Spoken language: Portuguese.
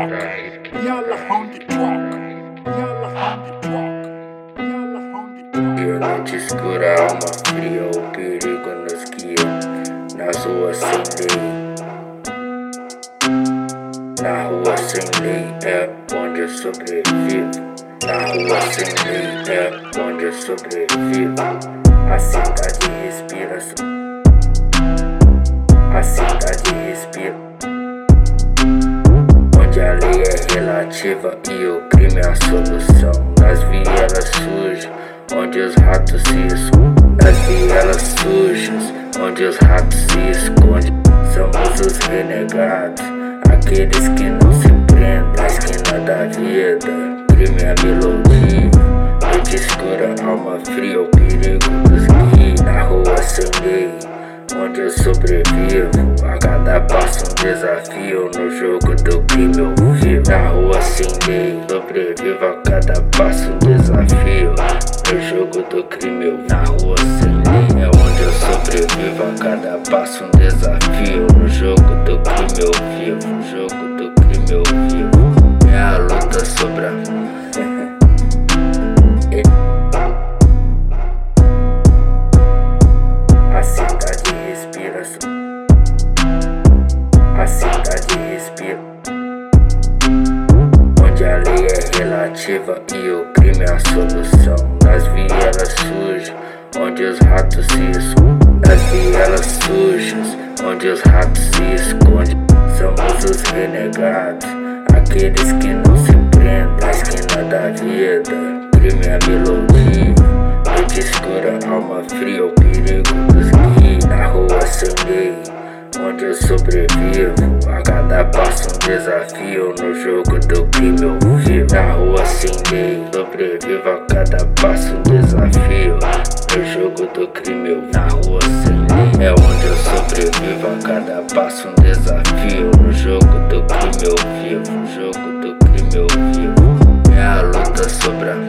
track. Yalla on the track. Yalla on the track. Yalla on the track. Eu não te escura, alma fria, o perigo nos guia. Nas ruas sem lei. Na rua sem lei é onde eu sobrevivo. Na rua sem lei é onde eu sobrevivo. A cidade respira. A cidade respira. Onde a lei é relativa e o crime é a solução. Nas vielas sujas, onde os ratos se escondem. Nas vielas sujas, onde os ratos se escondem. Somos os renegados, aqueles que não se prendem. Na esquina da vida, crime é melodia. Noite escura, alma fria, o perigo dos guia. Na rua sem lei, onde eu sobrevivo. A cada passo um desafio. No jogo do crime eu vivo. Na rua sem lei, sobrevivo. A cada passo um desafio. No jogo do crime eu vivo. Na rua sem lei é onde eu sobrevivo. A cada passo um desafio. No jogo do crime eu vivo. No jogo do crime eu vivo. É a luta sobre a A cidade respira. Onde a lei é relativa e o crime é a solução. Nas vielas sujas, onde os ratos se escondem. Nas vielas sujas, onde os ratos se escondem. Somos os renegados, aqueles que não se prendem. Na esquina da vida, crime é melodia. Noite escura, alma fria, o perigo dos guia. Na rua sem lei, onde eu sobrevivo. A cada passo um desafio. No jogo do crime eu vivo. Na rua sem lei, sobrevivo. A cada passo um desafio. No jogo do crime eu vivo. Na rua sem lei é onde eu sobrevivo. A cada passo um desafio. No jogo do crime eu vivo. No jogo do crime eu vivo. É a luta sobre a